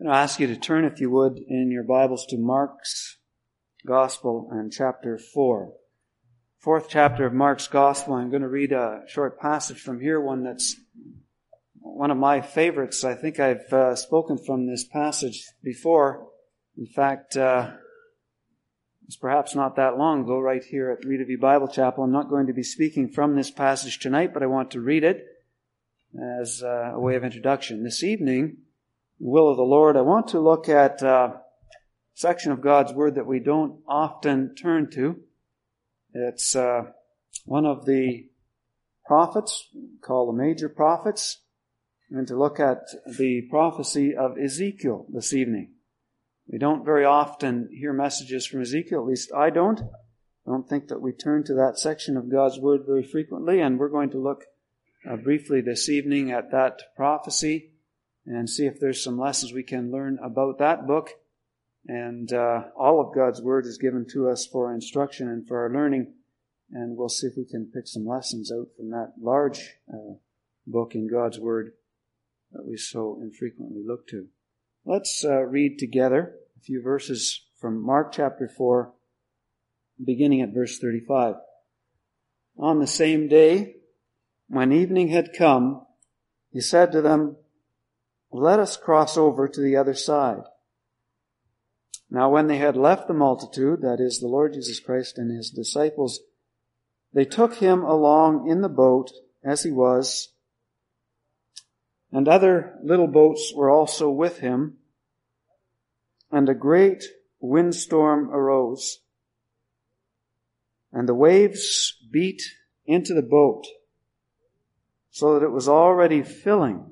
I'm going to ask you to turn, if you would, in your Bibles to Mark's Gospel and chapter 4. Fourth chapter of Mark's Gospel. I'm going to read a short passage from here, one that's one of my favorites. I think I've spoken from this passage before. In fact, it's perhaps not that long ago, right here at Rita V Bible Chapel. I'm not going to be speaking from this passage tonight, but I want to read it as a way of introduction. This evening, the will of the Lord, I want to look at a section of God's Word that we don't often turn to. It's one of the prophets, called the major prophets, and to look at the prophecy of Ezekiel this evening. We don't very often hear messages from Ezekiel, at least I don't. I don't think that we turn to that section of God's Word very frequently, and we're going to look briefly this evening at that prophecy and see if there's some lessons we can learn about that book. And all of God's Word is given to us for our instruction and for our learning, and we'll see if we can pick some lessons out from that large book in God's Word that we so infrequently look to. Let's read together a few verses from Mark chapter 4, beginning at verse 35. On the same day, when evening had come, he said to them, "Let us cross over to the other side." Now when they had left the multitude, that is, the Lord Jesus Christ and his disciples, they took him along in the boat as he was, and other little boats were also with him, and a great windstorm arose, and the waves beat into the boat, so that it was already filling.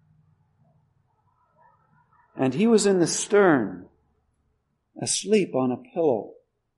And he was in the stern, asleep on a pillow.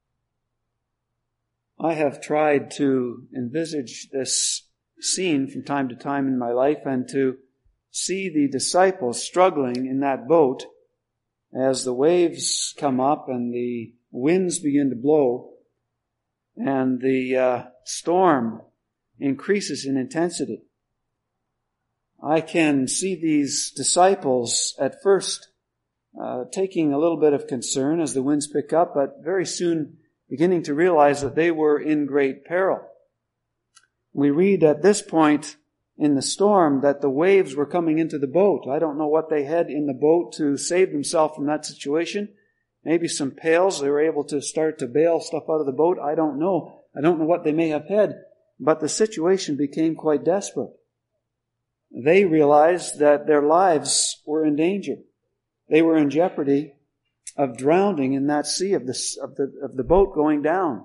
I have tried to envisage this scene from time to time in my life and to see the disciples struggling in that boat as the waves come up and the winds begin to blow and the storm increases in intensity. I can see these disciples at first taking a little bit of concern as the winds pick up, but very soon beginning to realize that they were in great peril. We read at this point in the storm that the waves were coming into the boat. I don't know what they had in the boat to save themselves from that situation. Maybe some pails. They were able to start to bail stuff out of the boat. I don't know. I don't know what they may have had, but the situation became quite desperate. They realized that their lives were in danger. They were in jeopardy of drowning in that sea of the boat going down.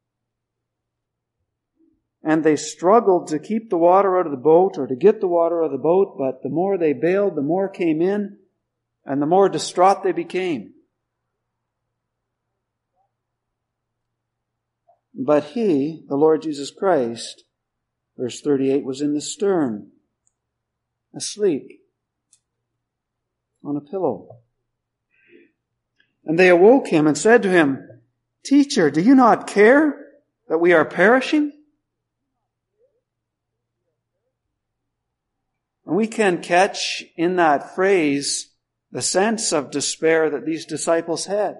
And they struggled to keep the water out of the boat or to get the water out of the boat, but the more they bailed, the more came in, and the more distraught they became. But he, the Lord Jesus Christ, verse 38, was in the stern, asleep on a pillow. And they awoke him and said to him, "Teacher, do you not care that we are perishing?" And we can catch in that phrase the sense of despair that these disciples had.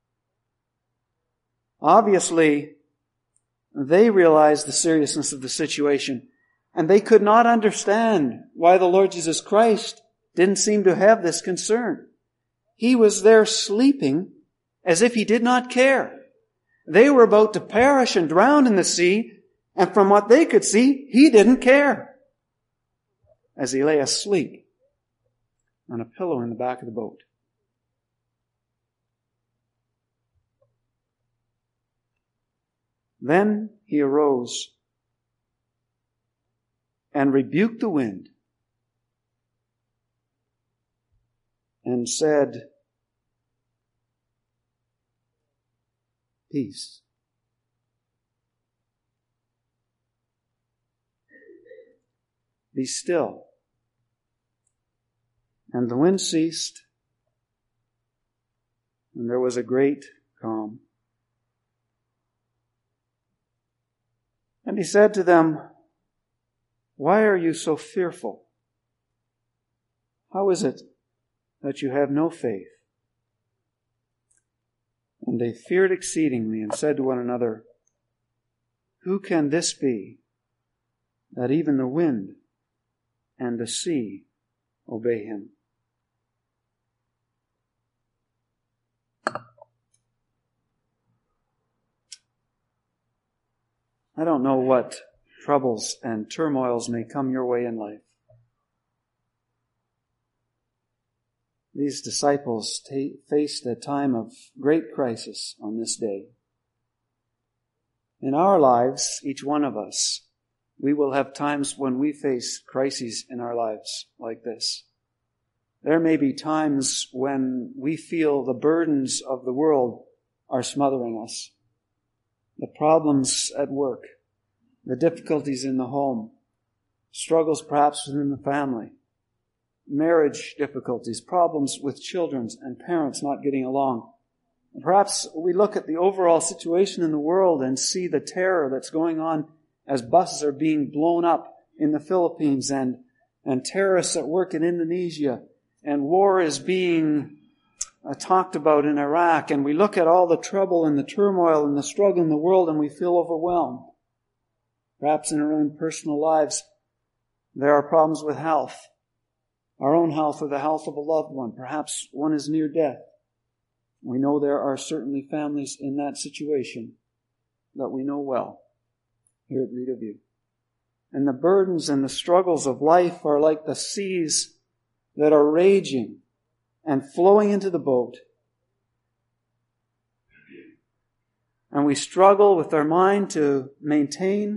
Obviously, they realized the seriousness of the situation, and they could not understand why the Lord Jesus Christ didn't seem to have this concern. He was there sleeping as if he did not care. They were about to perish and drown in the sea, and from what they could see, he didn't care, as he lay asleep on a pillow in the back of the boat. Then he arose and rebuked the wind and said, "Peace, be still." And the wind ceased, and there was a great calm. And he said to them, "Why are you so fearful? How is it that you have no faith. And they feared exceedingly and said to one another, Who can this be, that even the wind and the sea obey him? I don't know what troubles and turmoils may come your way in life. These disciples faced a time of great crisis on this day. In our lives, each one of us, we will have times when we face crises in our lives like this. There may be times when we feel the burdens of the world are smothering us. The problems at work, the difficulties in the home, struggles perhaps within the family, marriage difficulties, problems with children and parents not getting along. Perhaps we look at the overall situation in the world and see the terror that's going on as buses are being blown up in the Philippines and terrorists at work in Indonesia, and war is being talked about in Iraq, and we look at all the trouble and the turmoil and the struggle in the world and we feel overwhelmed. Perhaps in our own personal lives there are problems with health, our own health or the health of a loved one. Perhaps one is near death. We know there are certainly families in that situation that we know well here at Reed of View. And the burdens and the struggles of life are like the seas that are raging and flowing into the boat. And we struggle with our mind to maintain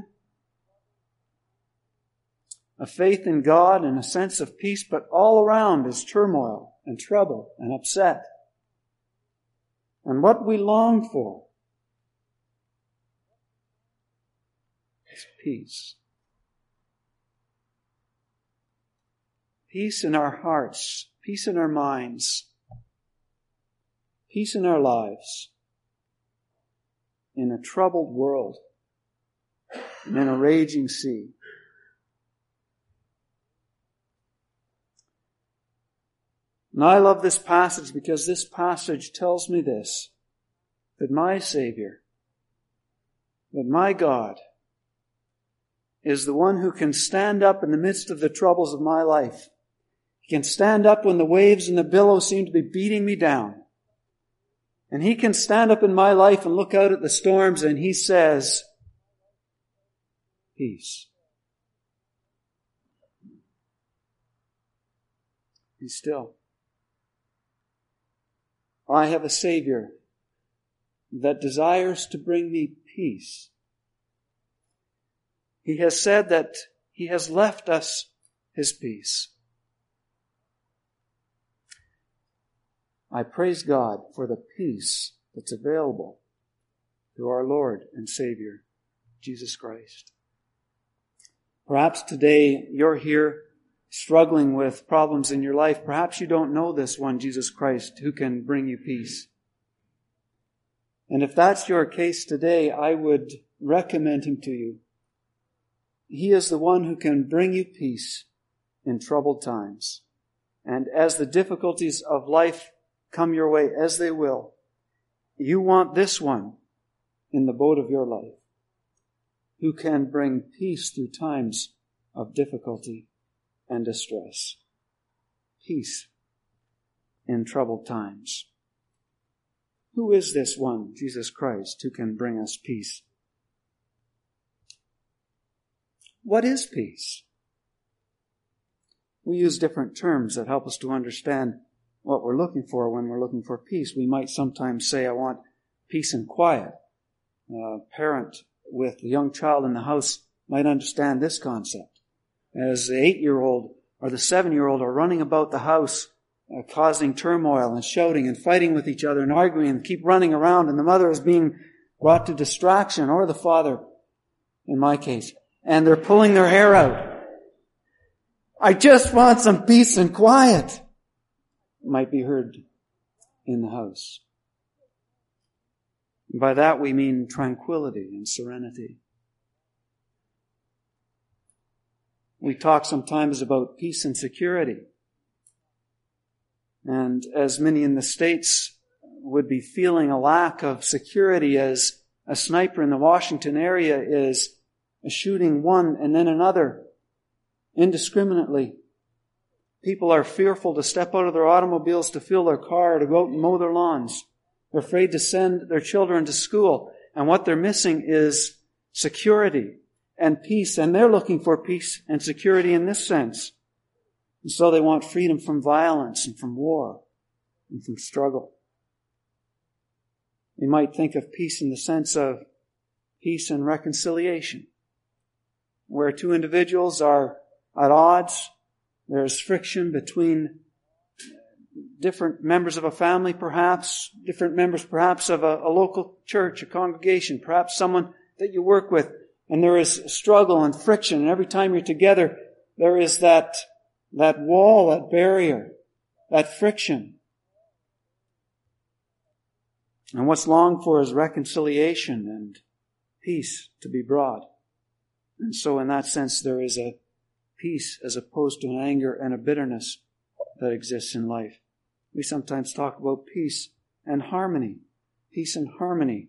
a faith in God and a sense of peace, but all around is turmoil and trouble and upset. And what we long for is peace. Peace in our hearts, peace in our minds, peace in our lives, in a troubled world, and in a raging sea. And I love this passage because this passage tells me this, that my Savior, that my God, is the one who can stand up in the midst of the troubles of my life. He can stand up when the waves and the billows seem to be beating me down. And He can stand up in my life and look out at the storms and He says, peace. Be still. I have a Savior that desires to bring me peace. He has said that He has left us His peace. I praise God for the peace that's available through our Lord and Savior, Jesus Christ. Perhaps today you're here struggling with problems in your life. Perhaps you don't know this one, Jesus Christ, who can bring you peace. And if that's your case today, I would recommend Him to you. He is the one who can bring you peace in troubled times. And as the difficulties of life come your way, as they will, you want this one in the boat of your life, who can bring peace through times of difficulty and distress. Peace in troubled times. Who is this one, Jesus Christ, who can bring us peace? What is peace? We use different terms that help us to understand what we're looking for when we're looking for peace. We might sometimes say, I want peace and quiet. A parent with a young child in the house might understand this concept. As the 8-year-old or the 7-year-old are running about the house, causing turmoil and shouting and fighting with each other and arguing and keep running around, and the mother is being brought to distraction, or the father, in my case, and they're pulling their hair out. I just want some peace and quiet, might be heard in the house. And by that we mean tranquility and serenity. We talk sometimes about peace and security. And as many in the States would be feeling a lack of security as a sniper in the Washington area is shooting one and then another indiscriminately. People are fearful to step out of their automobiles to fill their car, to go out and mow their lawns. They're afraid to send their children to school. And what they're missing is security and peace. And they're looking for peace and security in this sense. And so they want freedom from violence and from war and from struggle. We might think of peace in the sense of peace and reconciliation, where two individuals are at odds. There's friction between different members of a family, perhaps, different members perhaps of a local church, a congregation, perhaps someone that you work with. And there is struggle and friction. And every time you're together, there is that wall, that barrier, that friction. And what's longed for is reconciliation and peace to be brought. And so in that sense, there is a peace as opposed to an anger and a bitterness that exists in life. We sometimes talk about peace and harmony. Peace and harmony.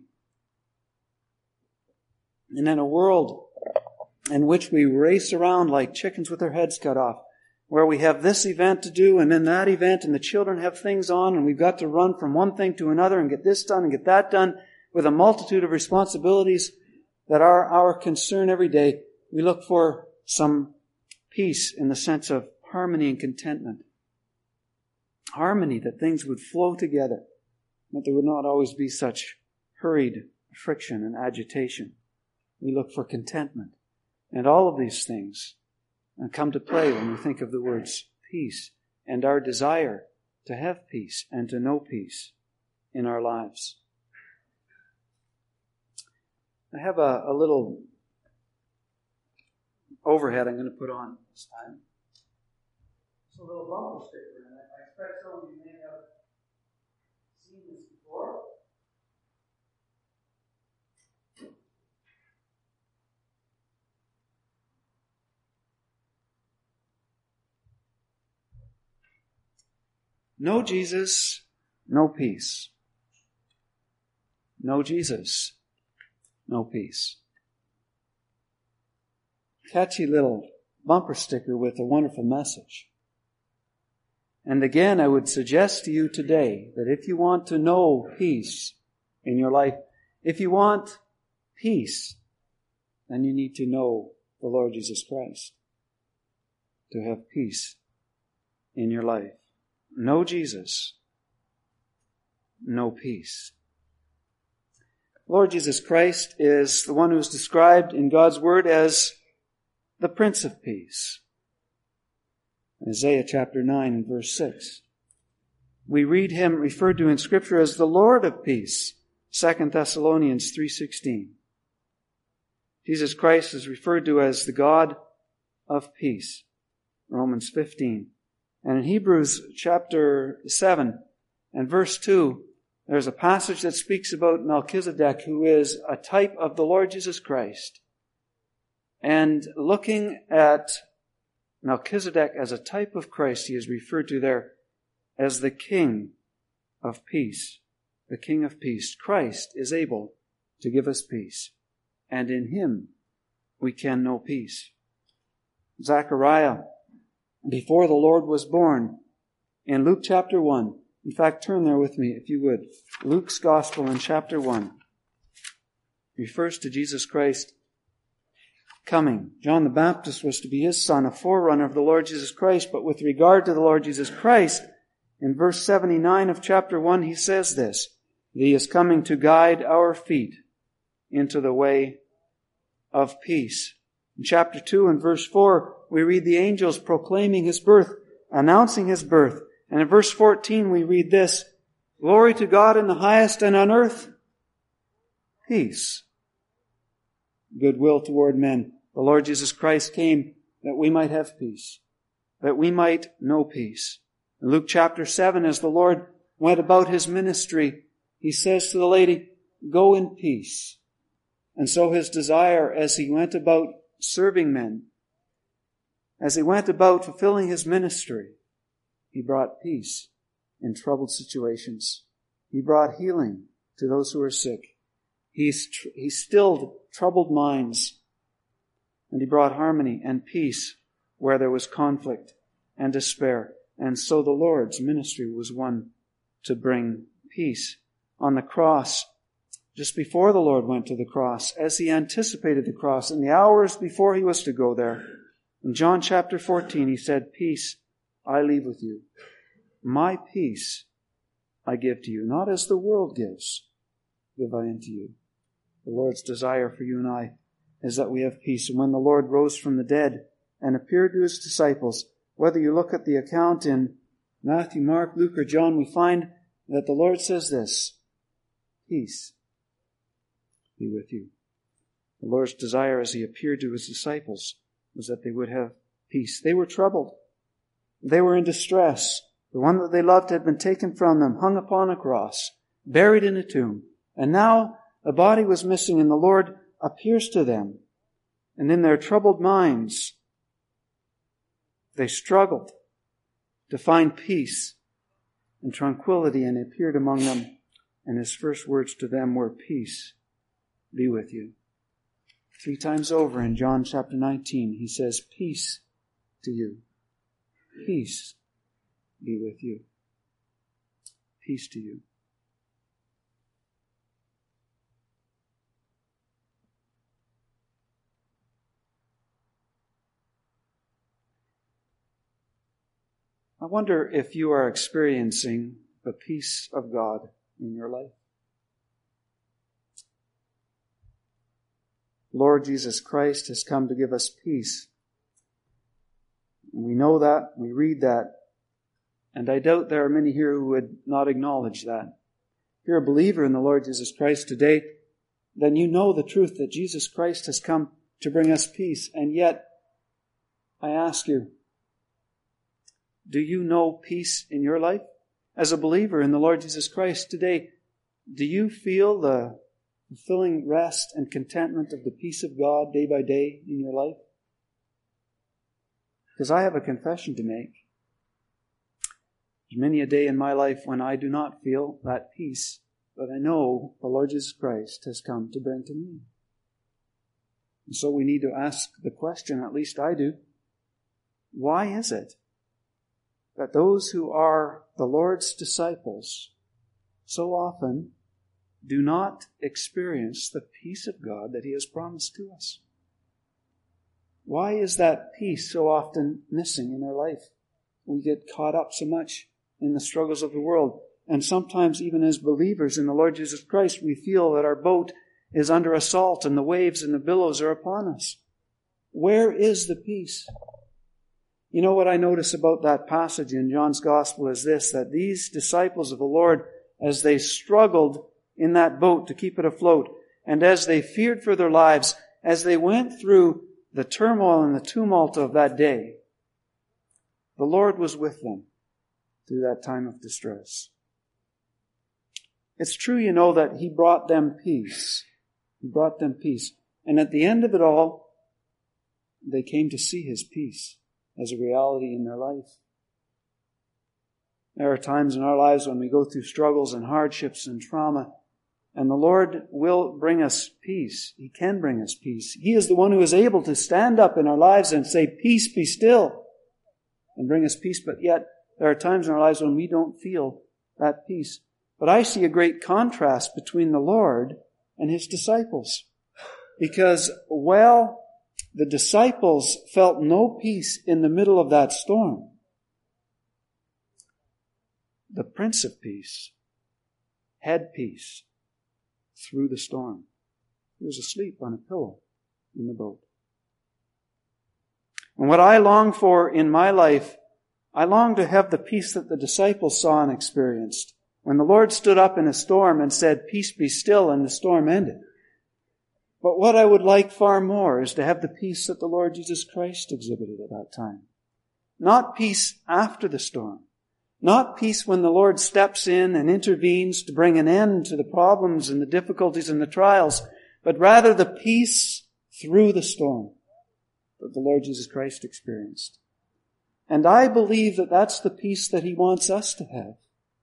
And in a world in which we race around like chickens with their heads cut off, where we have this event to do and then that event, and the children have things on, and we've got to run from one thing to another and get this done and get that done, with a multitude of responsibilities that are our concern every day, we look for some peace in the sense of harmony and contentment. Harmony, that things would flow together, that there would not always be such hurried friction and agitation. We look for contentment. And all of these things come to play when we think of the words peace and our desire to have peace and to know peace in our lives. I have a little overhead I'm going to put on this time. It's a little bumper sticker, and I expect some of you may have seen this before. No Jesus, no peace. No Jesus, no peace. Catchy little bumper sticker with a wonderful message. And again, I would suggest to you today that if you want to know peace in your life, if you want peace, then you need to know the Lord Jesus Christ to have peace in your life. No Jesus, no peace. Lord Jesus Christ is the one who is described in God's Word as the Prince of Peace. Isaiah chapter 9 and verse 6. We read him referred to in Scripture as the Lord of Peace. 2 Thessalonians 3:16. Jesus Christ is referred to as the God of peace. Romans 15. And in Hebrews chapter 7 and verse 2, there's a passage that speaks about Melchizedek, who is a type of the Lord Jesus Christ. And looking at Melchizedek as a type of Christ, he is referred to there as the King of Peace. The King of Peace. Christ is able to give us peace. And in him we can know peace. Zechariah, before the Lord was born, in Luke chapter 1, in fact, turn there with me if you would. Luke's Gospel in chapter 1 refers to Jesus Christ coming. John the Baptist was to be his son, a forerunner of the Lord Jesus Christ. But with regard to the Lord Jesus Christ, in verse 79 of chapter 1, he says this: He is coming to guide our feet into the way of peace. In chapter 2 and verse 4, we read the angels proclaiming his birth, announcing his birth. And in verse 14 we read this: Glory to God in the highest, and on earth peace, goodwill toward men. The Lord Jesus Christ came that we might have peace, that we might know peace. In Luke chapter 7, as the Lord went about his ministry, he says to the lady, Go in peace. And so his desire as he went about serving men, as he went about fulfilling his ministry, he brought peace in troubled situations. He brought healing to those who were sick. He stilled troubled minds. And He brought harmony and peace where there was conflict and despair. And so the Lord's ministry was one to bring peace. On the cross, just before the Lord went to the cross, as He anticipated the cross, in the hours before He was to go there, in John chapter 14, He said, "Peace I leave with you. My peace I give to you. Not as the world gives, give I unto you." The Lord's desire for you and I is that we have peace. And when the Lord rose from the dead and appeared to His disciples, whether you look at the account in Matthew, Mark, Luke, or John, we find that the Lord says this, "Peace be with you." The Lord's desire as He appeared to His disciples was that they would have peace. They were troubled. They were in distress. The one that they loved had been taken from them, hung upon a cross, buried in a tomb. And now the body was missing, and the Lord appears to them. And in their troubled minds, they struggled to find peace and tranquility, and He appeared among them. And His first words to them were, "Peace be with you." 3 times over in John chapter 19, He says, "Peace to you. Peace be with you." Peace to you. I wonder if you are experiencing the peace of God in your life. Lord Jesus Christ has come to give us peace. We know that, we read that, and I doubt there are many here who would not acknowledge that. If you're a believer in the Lord Jesus Christ today, then you know the truth that Jesus Christ has come to bring us peace. And yet, I ask you, do you know peace in your life? As a believer in the Lord Jesus Christ today, do you feel the fulfilling rest and contentment of the peace of God day by day in your life? Because I have a confession to make. There's many a day in my life when I do not feel that peace, but I know the Lord Jesus Christ has come to bring to me. And so we need to ask the question, at least I do, why is it that those who are the Lord's disciples so often do not experience the peace of God that He has promised to us? Why is that peace so often missing in our life? We get caught up so much in the struggles of the world. And sometimes even as believers in the Lord Jesus Christ, we feel that our boat is under assault and the waves and the billows are upon us. Where is the peace? You know what I notice about that passage in John's Gospel is this, that these disciples of the Lord, as they struggled in that boat to keep it afloat, and as they feared for their lives, as they went through the turmoil and the tumult of that day, the Lord was with them through that time of distress. It's true, you know, that He brought them peace. He brought them peace. And at the end of it all, they came to see His peace as a reality in their life. There are times in our lives when we go through struggles and hardships and trauma, and the Lord will bring us peace. He can bring us peace. He is the one who is able to stand up in our lives and say, "Peace, be still," and bring us peace. But yet, there are times in our lives when we don't feel that peace. But I see a great contrast between the Lord and His disciples. Because while the disciples felt no peace in the middle of that storm, the Prince of Peace had peace through the storm. He was asleep on a pillow in the boat. And what I long for in my life, I long to have the peace that the disciples saw and experienced. When the Lord stood up in a storm and said, "Peace, be still," and the storm ended. But what I would like far more is to have the peace that the Lord Jesus Christ exhibited at that time. Not peace after the storm. Not peace when the Lord steps in and intervenes to bring an end to the problems and the difficulties and the trials, but rather the peace through the storm that the Lord Jesus Christ experienced. And I believe that that's the peace that He wants us to have.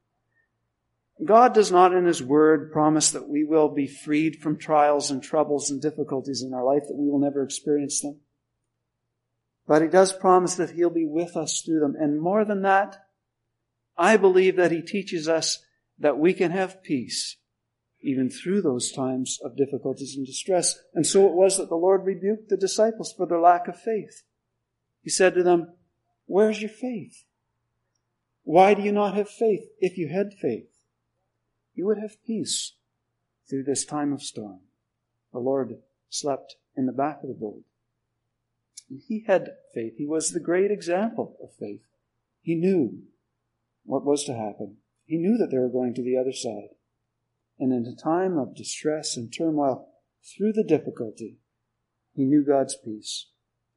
God does not in His Word promise that we will be freed from trials and troubles and difficulties in our life, that we will never experience them. But He does promise that He'll be with us through them. And more than that, I believe that He teaches us that we can have peace even through those times of difficulties and distress. And so it was that the Lord rebuked the disciples for their lack of faith. He said to them, "Where's your faith? Why do you not have faith? If you had faith, you would have peace through this time of storm." The Lord slept in the back of the boat. And He had faith. He was the great example of faith. He knew what was to happen. He knew that they were going to the other side. And in a time of distress and turmoil, through the difficulty, he knew God's peace.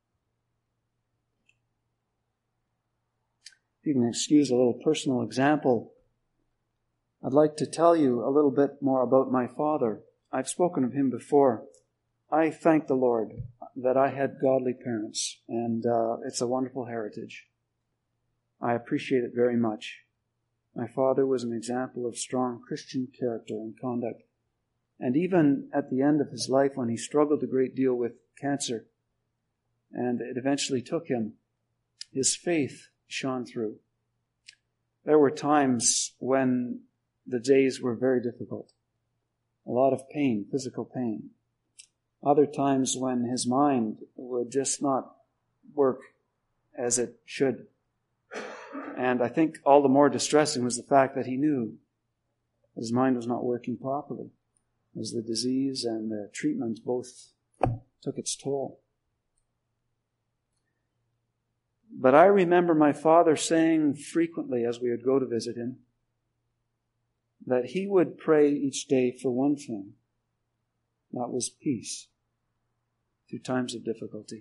If you can excuse a little personal example, I'd like to tell you a little bit more about my father. I've spoken of him before. I thank the Lord that I had godly parents, and it's a wonderful heritage. I appreciate it very much. My father was an example of strong Christian character and conduct. And even at the end of his life, when he struggled a great deal with cancer, and it eventually took him, his faith shone through. There were times when the days were very difficult. A lot of pain, physical pain. Other times when his mind would just not work as it should. And I think all the more distressing was the fact that he knew his mind was not working properly, as the disease and the treatment both took its toll. But I remember my father saying frequently as we would go to visit him that he would pray each day for one thing. That was peace through times of difficulty.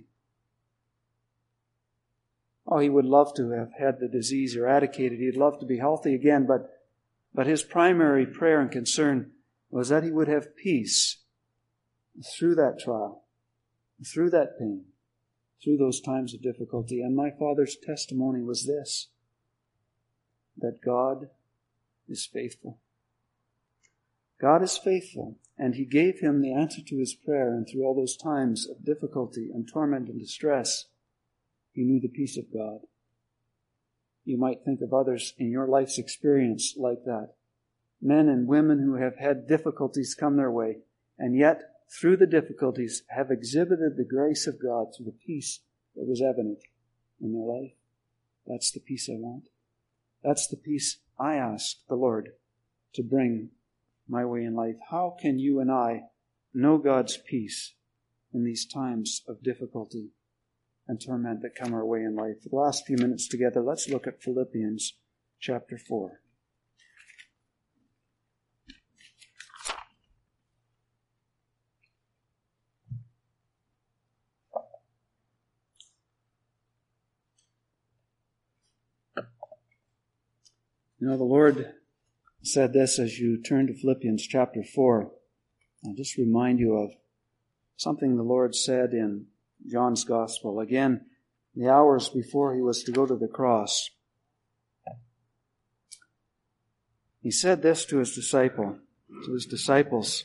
Oh, he would love to have had the disease eradicated. He'd love to be healthy again, but his primary prayer and concern was that he would have peace through that trial, through that pain, through those times of difficulty. And my father's testimony was this, that God is faithful. God is faithful, and He gave him the answer to his prayer, and through all those times of difficulty and torment and distress, he knew the peace of God. You might think of others in your life's experience like that. Men and women who have had difficulties come their way, and yet, through the difficulties, have exhibited the grace of God through the peace that was evident in their life. That's the peace I want. That's the peace I ask the Lord to bring my way in life. How can you and I know God's peace in these times of difficulty and torment that come our way in life? For the last few minutes together, let's look at Philippians chapter 4. You know, the Lord said this as you turn to Philippians chapter 4. I'll just remind you of something the Lord said in John's Gospel. Again, the hours before he was to go to the cross. He said this to his disciples.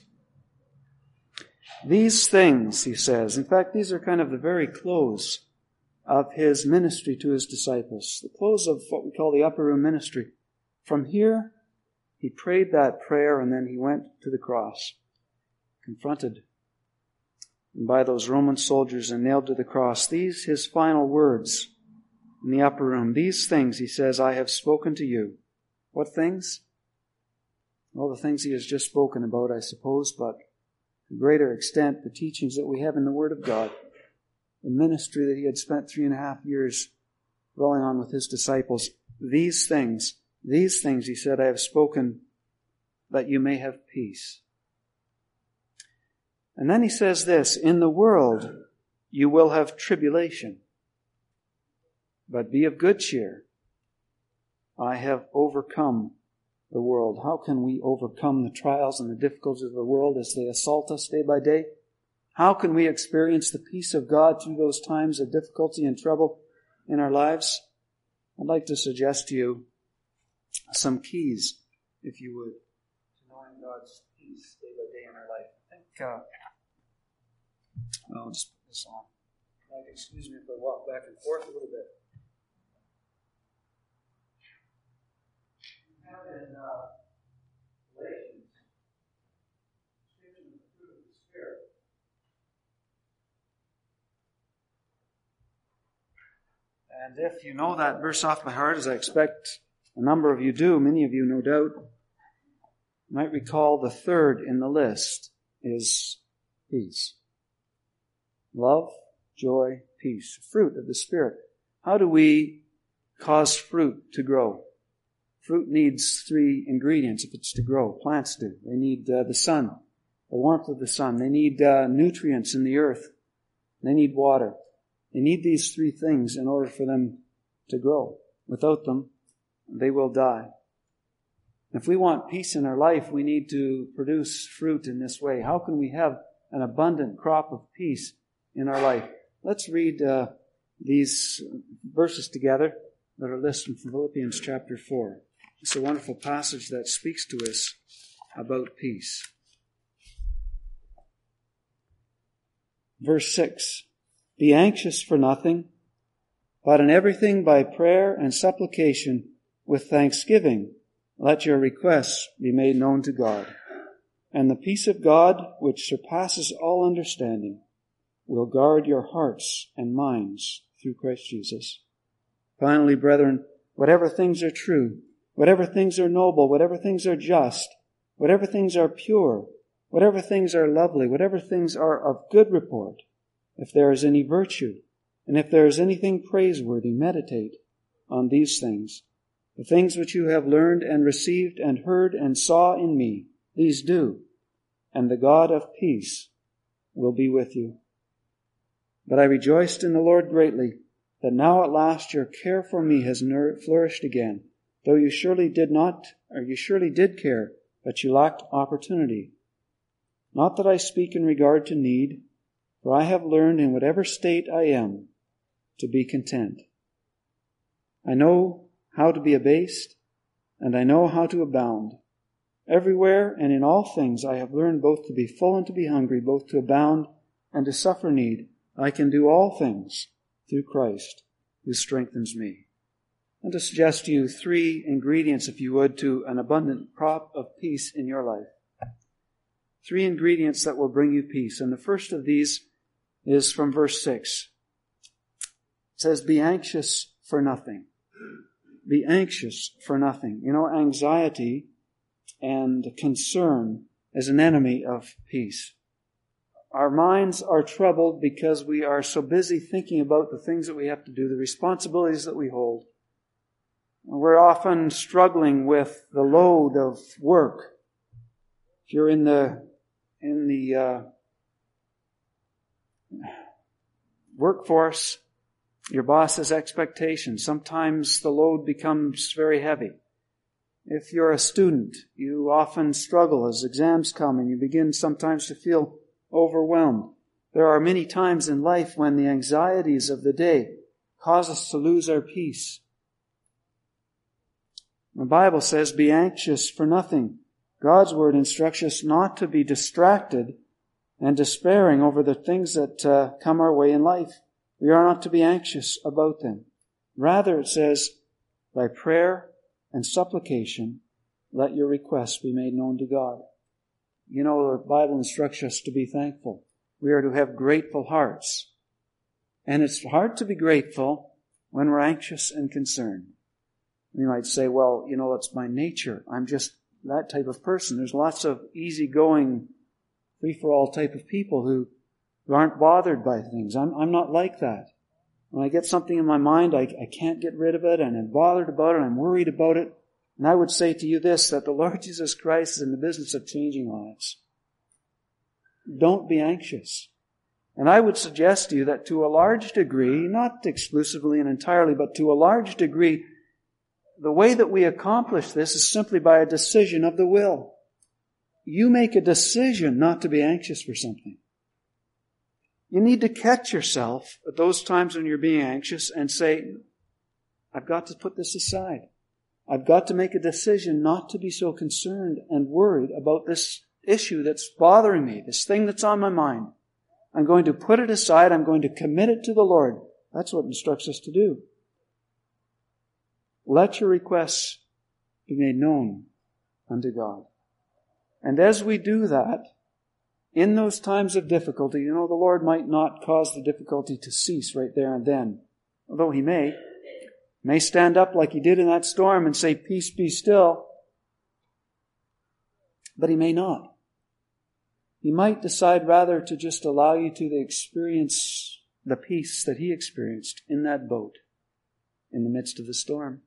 These things, he says, in fact, these are kind of the very close of his ministry to his disciples, the close of what we call the upper room ministry. From here, he prayed that prayer, and then he went to the cross, confronted by those Roman soldiers and nailed to the cross. These, his final words in the upper room. These things, he says, I have spoken to you. What things? Well, the things he has just spoken about, I suppose, but to a greater extent, the teachings that we have in the Word of God, the ministry that he had spent 3.5 years dwelling on with his disciples. These things, he said, I have spoken that you may have peace. And then he says this, in the world you will have tribulation, but be of good cheer. I have overcome the world. How can we overcome the trials and the difficulties of the world as they assault us day by day? How can we experience the peace of God through those times of difficulty and trouble in our lives? I'd like to suggest to you some keys, if you would. knowing God's peace day by day in our life. I think, I'll just put this on. Excuse me if I walk back and forth a little bit. We have in Galatians, description of the fruit of the Spirit. And if you know that verse off by heart, as I expect a number of you do, many of you no doubt, you might recall the third in the list is peace. Love, joy, peace, fruit of the Spirit. How do we cause fruit to grow? Fruit needs 3 ingredients if it's to grow. Plants do. They need the sun, the warmth of the sun. They need nutrients in the earth. They need water. They need these 3 things in order for them to grow. Without them, they will die. If we want peace in our life, we need to produce fruit in this way. How can we have an abundant crop of peace in our life? Let's read these verses together that are listed from Philippians chapter 4. It's a wonderful passage that speaks to us about peace. Verse 6, "Be anxious for nothing, but in everything by prayer and supplication with thanksgiving, let your requests be made known to God. And the peace of God, which surpasses all understanding, will guard your hearts and minds through Christ Jesus. Finally, brethren, whatever things are true, whatever things are noble, whatever things are just, whatever things are pure, whatever things are lovely, whatever things are of good report, if there is any virtue, and if there is anything praiseworthy, meditate on these things. The things which you have learned and received and heard and saw in me, these do, and the God of peace will be with you. But I rejoiced in the Lord greatly, that now at last your care for me has flourished again, though you surely did care, but you lacked opportunity. Not that I speak in regard to need, for I have learned in whatever state I am to be content. I know how to be abased, and I know how to abound. Everywhere and in all things I have learned both to be full and to be hungry, both to abound and to suffer need. I can do all things through Christ who strengthens me." And to suggest to you 3 ingredients, if you would, to an abundant crop of peace in your life. 3 ingredients that will bring you peace. And the first of these is from verse 6. It says, "Be anxious for nothing." Be anxious for nothing. You know, anxiety and concern is an enemy of peace. Our minds are troubled because we are so busy thinking about the things that we have to do, the responsibilities that we hold. We're often struggling with the load of work. If you're in the workforce, your boss's expectations. Sometimes the load becomes very heavy. If you're a student, you often struggle as exams come and you begin sometimes to feel overwhelmed. There are many times in life when the anxieties of the day cause us to lose our peace. The Bible says, "Be anxious for nothing." God's word instructs us not to be distracted and despairing over the things that come our way in life. We are not to be anxious about them. Rather, it says, by prayer and supplication, let your requests be made known to God. You know, the Bible instructs us to be thankful. We are to have grateful hearts. And it's hard to be grateful when we're anxious and concerned. You might say, well, you know, it's my nature. I'm just that type of person. There's lots of easygoing, free-for-all type of people who aren't bothered by things. I'm not like that. When I get something in my mind, I can't get rid of it, and I'm bothered about it, I'm worried about it. And I would say to you this, that the Lord Jesus Christ is in the business of changing lives. Don't be anxious. And I would suggest to you that to a large degree, not exclusively and entirely, but to a large degree, the way that we accomplish this is simply by a decision of the will. You make a decision not to be anxious for something. You need to catch yourself at those times when you're being anxious and say, I've got to put this aside. I've got to make a decision not to be so concerned and worried about this issue that's bothering me, this thing that's on my mind. I'm going to put it aside. I'm going to commit it to the Lord. That's what it instructs us to do. Let your requests be made known unto God. And as we do that, in those times of difficulty, the Lord might not cause the difficulty to cease right there and then. Although He may stand up like He did in that storm and say, "Peace, be still." But He may not. He might decide rather to just allow you to experience the peace that He experienced in that boat in the midst of the storm.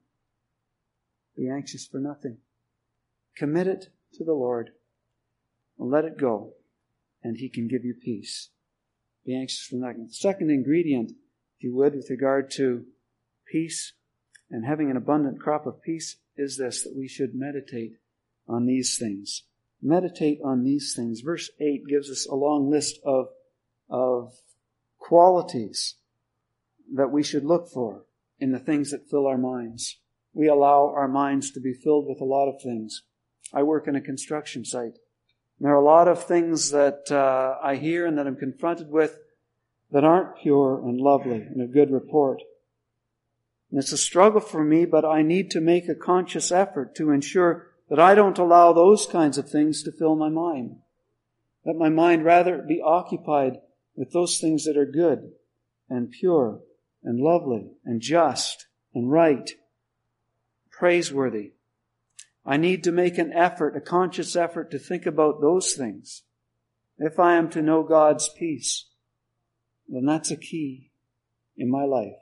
Be anxious for nothing. Commit it to the Lord. Let it go, and He can give you peace. Be anxious for nothing. The second ingredient, if you would, with regard to peace and having an abundant crop of peace is this, that we should meditate on these things. Meditate on these things. Verse 8 gives us a long list of qualities that we should look for in the things that fill our minds. We allow our minds to be filled with a lot of things. I work in a construction site. There are a lot of things that I hear and that I'm confronted with that aren't pure and lovely and of good report. And it's a struggle for me, but I need to make a conscious effort to ensure that I don't allow those kinds of things to fill my mind. That my mind rather be occupied with those things that are good and pure and lovely and just and right, praiseworthy. I need to make an effort, a conscious effort to think about those things. If I am to know God's peace, then that's a key in my life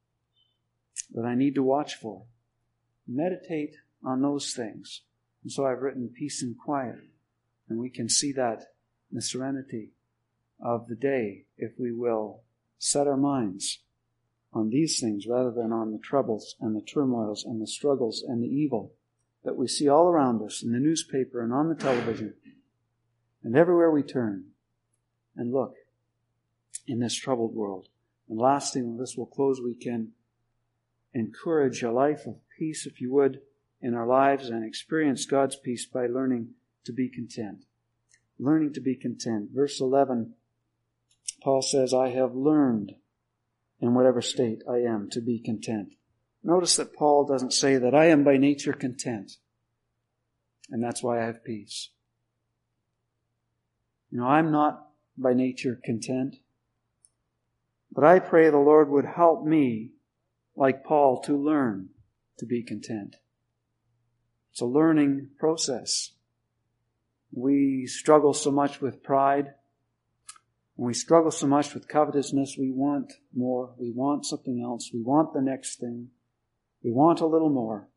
that I need to watch for. Meditate on those things. And so I've written peace and quiet. And we can see that in the serenity of the day if we will set our minds on these things rather than on the troubles and the turmoils and the struggles and the evil that we see all around us in the newspaper and on the television and everywhere we turn and look in this troubled world. And lastly, when this will close, we can encourage a life of peace, if you would, in our lives and experience God's peace by learning to be content. Learning to be content. Verse 11, Paul says, "I have learned in whatever state I am to be content." Notice that Paul doesn't say that I am by nature content, and that's why I have peace. I'm not by nature content, but I pray the Lord would help me, like Paul, to learn to be content. It's a learning process. We struggle so much with pride. We struggle so much with covetousness. We want more. We want something else. We want the next thing. We want a little more.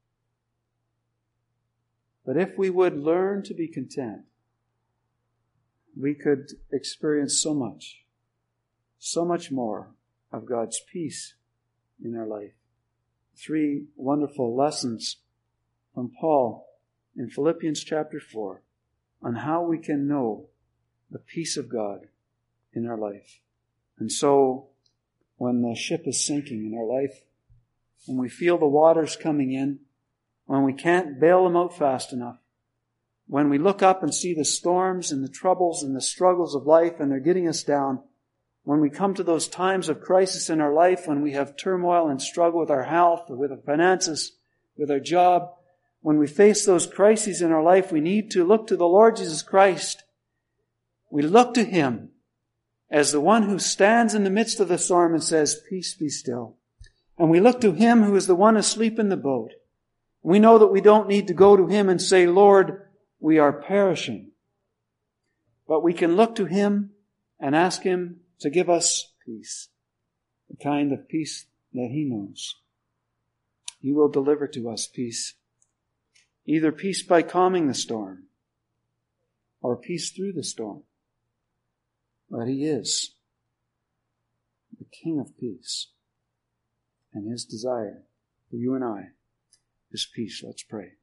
But if we would learn to be content, we could experience so much more of God's peace in our life. 3 wonderful lessons from Paul in Philippians chapter 4 on how we can know the peace of God in our life. And so, when the ship is sinking in our life, when we feel the waters coming in, when we can't bail them out fast enough, when we look up and see the storms and the troubles and the struggles of life and they're getting us down, when we come to those times of crisis in our life, when we have turmoil and struggle with our health or with our finances, with our job, when we face those crises in our life, we need to look to the Lord Jesus Christ. We look to Him as the one who stands in the midst of the storm and says, "Peace, be still." And we look to Him who is the one asleep in the boat. We know that we don't need to go to Him and say, "Lord, we are perishing." But we can look to Him and ask Him to give us peace, the kind of peace that He knows. He will deliver to us peace, either peace by calming the storm or peace through the storm. But He is the King of peace, and His desire for you and I is peace. Let's pray.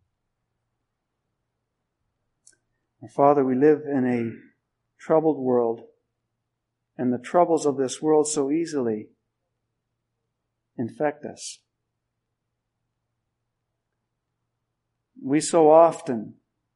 Our Father, we live in a troubled world, and the troubles of this world so easily infect us. We so often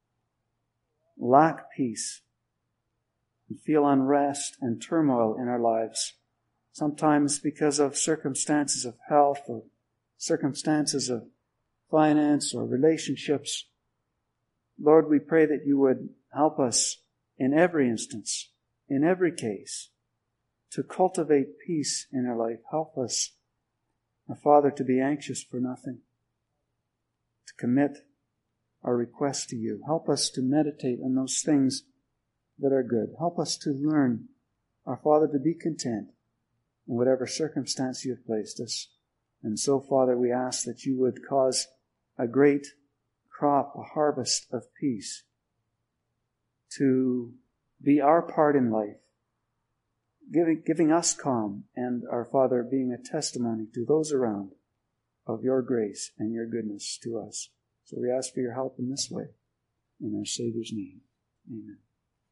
lack peace and feel unrest and turmoil in our lives, sometimes because of circumstances of health or circumstances of finance or relationships. Lord, we pray that you would help us in every instance, in every case, to cultivate peace in our life. Help us, our Father, to be anxious for nothing, to commit our requests to you. Help us to meditate on those things that are good. Help us to learn, our Father, to be content in whatever circumstance you have placed us. And so, Father, we ask that you would cause a great crop, a harvest of peace to be our part in life, giving us calm, and our Father being a testimony to those around of your grace and your goodness to us. So we ask for your help in this way. In our Savior's name, amen.